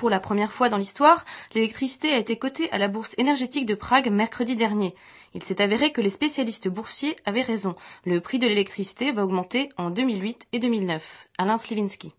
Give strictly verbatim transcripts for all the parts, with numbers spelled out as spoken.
Pour la première fois dans l'histoire, l'électricité a été cotée à la bourse énergétique de Prague mercredi dernier. Il s'est avéré que les spécialistes boursiers avaient raison. Le prix de l'électricité va augmenter en deux mille huit et deux mille neuf. Alain Sliwinski.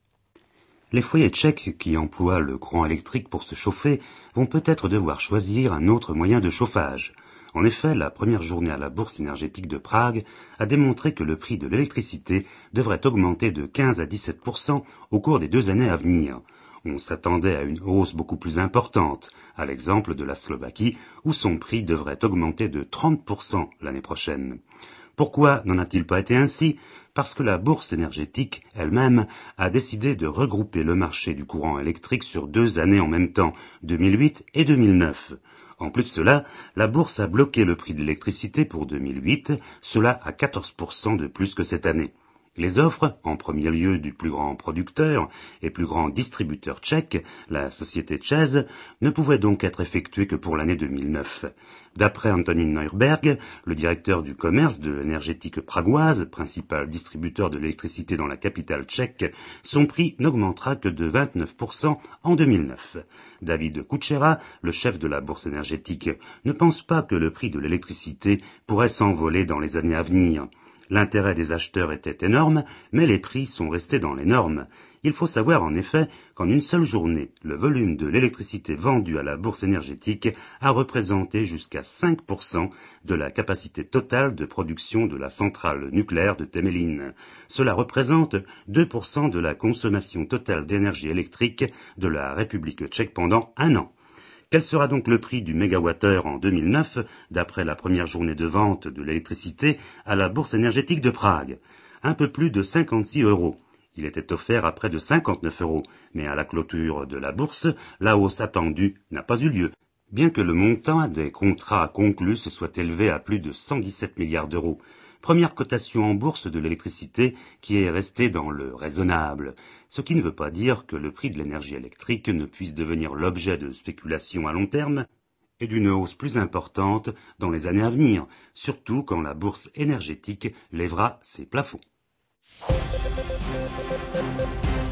Les foyers tchèques qui emploient le courant électrique pour se chauffer vont peut-être devoir choisir un autre moyen de chauffage. En effet, la première journée à la bourse énergétique de Prague a démontré que le prix de l'électricité devrait augmenter de quinze à dix-sept pour cent au cours des deux années à venir. On s'attendait à une hausse beaucoup plus importante, à l'exemple de la Slovaquie, où son prix devrait augmenter de trente pour cent l'année prochaine. Pourquoi n'en a-t-il pas été ainsi ? Parce que la bourse énergétique elle-même a décidé de regrouper le marché du courant électrique sur deux années en même temps, deux mille huit et deux mille neuf. En plus de cela, la bourse a bloqué le prix de l'électricité pour deux mille huit, cela à quatorze pour cent de plus que cette année. Les offres, en premier lieu du plus grand producteur et plus grand distributeur tchèque, la société ČEZ, ne pouvaient donc être effectuées que pour l'année deux mille neuf. D'après Antonín Neuberg, le directeur du commerce de l'énergétique pragoise, principal distributeur de l'électricité dans la capitale tchèque, son prix n'augmentera que de vingt-neuf pour cent en deux mille neuf. David Kučera, le chef de la bourse énergétique, ne pense pas que le prix de l'électricité pourrait s'envoler dans les années à venir. L'intérêt des acheteurs était énorme, mais les prix sont restés dans les normes. Il faut savoir en effet qu'en une seule journée, le volume de l'électricité vendue à la bourse énergétique a représenté jusqu'à cinq pour cent de la capacité totale de production de la centrale nucléaire de Temelín. Cela représente deux pour cent de la consommation totale d'énergie électrique de la République tchèque pendant un an. Quel sera donc le prix du mégawattheure en deux mille neuf, d'après la première journée de vente de l'électricité à la bourse énergétique de Prague ? Un peu plus de cinquante-six euros. Il était offert à près de cinquante-neuf euros, mais à la clôture de la bourse, la hausse attendue n'a pas eu lieu, bien que le montant des contrats conclus se soit élevé à plus de cent dix-sept milliards d'euros. Première cotation en bourse de l'électricité qui est restée dans le raisonnable, ce qui ne veut pas dire que le prix de l'énergie électrique ne puisse devenir l'objet de spéculations à long terme et d'une hausse plus importante dans les années à venir, surtout quand la bourse énergétique lèvera ses plafonds.